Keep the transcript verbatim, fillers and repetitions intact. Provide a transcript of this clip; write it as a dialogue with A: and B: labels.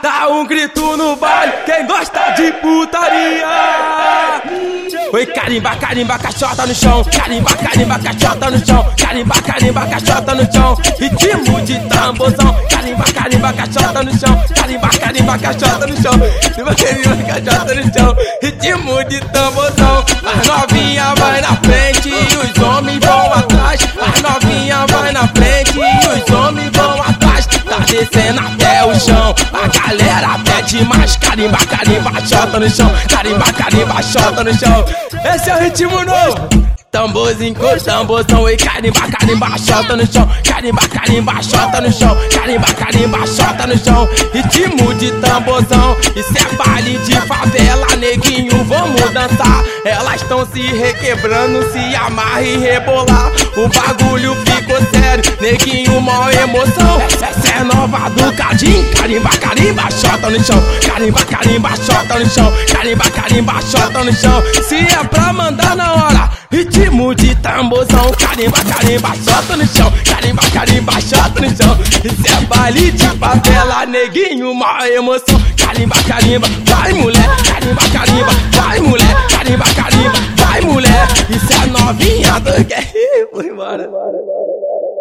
A: dá um grito no baile, quem gosta de putaria. Oi, carimba, carimba, caixota no chão. Carimba, carimba, caixota no chão. Carimba, carimba, caixota no chão. Ritmo de tamborzão. Carimba, carimba, caixota no chão. Carimba, carimba, caixota no chão. Carimba, carimba, caixota no chão. Ritmo de tamborzão. As novinha vai na frente e os homens vão atrás. As novinha vai na frente e os homens vão atrás. Tá descendo até o chão. A galera pede mais. Carimba, carimba, caixota no chão. Carimba, carimba, caixota no chão. Esse é o ritmo novo. Tamborzinho com tamborzão. E carimba, carimba, chota no chão. Carimba, carimba, chota no chão. Carimba, carimba, chota no chão. Ritmo de tamborzão. Isso é baile de favela, neguinho, vamos dançar. Elas estão se requebrando, se amarra e rebolar. O bagulho ficou sério, neguinho, mó emoção. Essa é nova do Cadinho. Carimba, carimba, chota no chão. Carimba, carimba, chota no chão. Carimba, carimba, chota no chão. Se é pra mandar na hora, ritmo de tamborzão. Carimba, carimba, chota no chão. Carimba, carimba, chota no chão. Isso é baile de favela, neguinho, mó emoção. Carimba, carimba, vai mulher. Carimba, carimba, vai mulher. Carimba, carimba, vai mulher. Isso é novinha do guerreiro. Bora, bora, bora, bora.